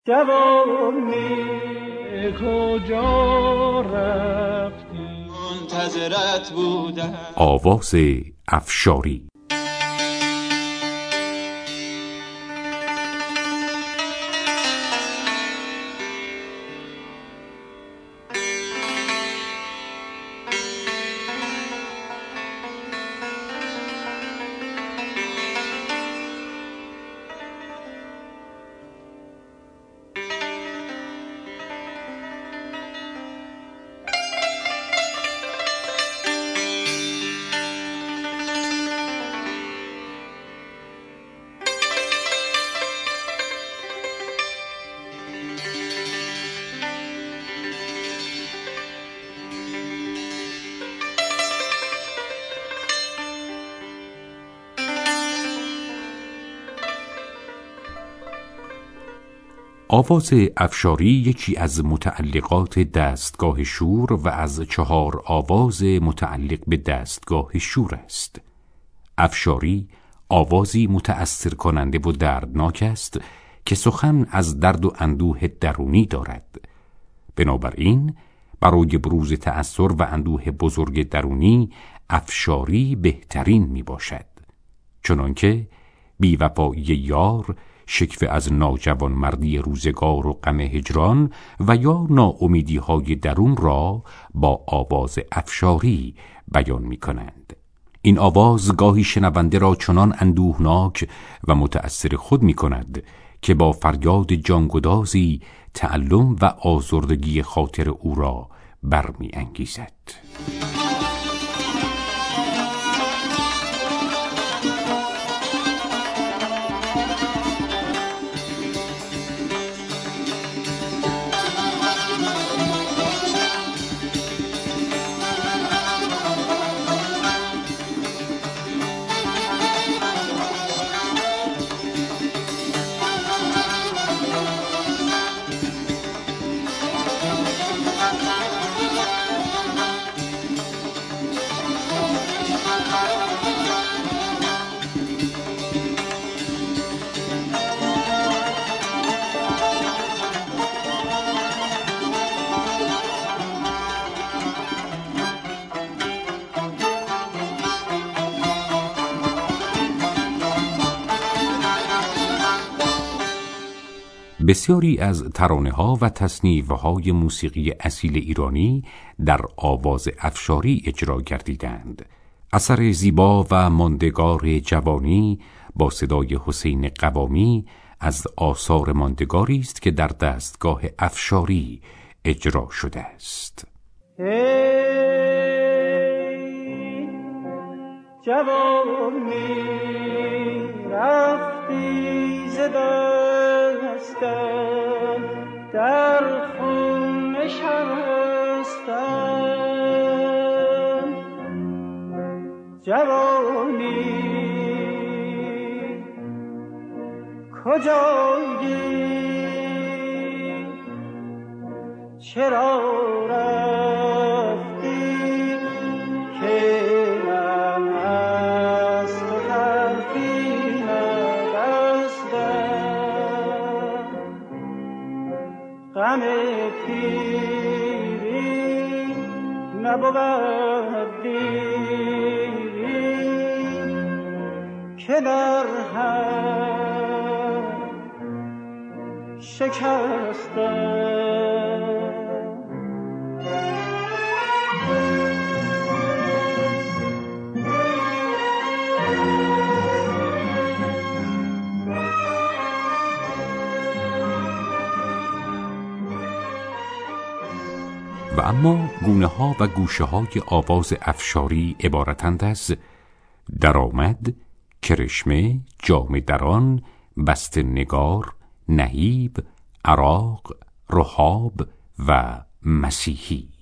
جوانی کجا رفتی؟ منتظرت بودم. آواز افشاری. آواز افشاری یکی از متعلقات دستگاه شور و از 4 آواز متعلق به دستگاه شور است. افشاری آوازی متأثر کننده و دردناک است که سخن از درد و اندوه درونی دارد. بنابراین برای بروز تأثر و اندوه بزرگ درونی افشاری بهترین می باشد، چنانکه بی‌وفایی یار، شکوه از ناجوانمردی روزگار و غم هجران و یا ناامیدی‌های درون را با آواز افشاری بیان می‌کنند. این آواز گاهی شنونده را چنان اندوهناک و متأثر خود می‌کند که با فریاد جانگدازی تعلم و آزردگی خاطر او را برمی‌انگیزد. بسیاری از ترانه‌ها و تصنیف‌های موسیقی اصیل ایرانی در آواز افشاری اجرا گردیدند. اثر زیبا و ماندگار جوانی با صدای حسین قوامی از آثار ماندگاری است که در دستگاه افشاری اجرا شده است. جوانی رفتی ز دستم، در خون نشستم. جوانی کجایی؟ چرا رفتی که من از تو حرفی نبستم؟ غم پیری نبود دیری که در هم شکستم. و اما گونه‌ها و گوشه‌های آواز افشاری عبارتند از درآمد، کرشمه، جام دران، بسته نگار، نهیب، عراق، رهاب و مسیحی.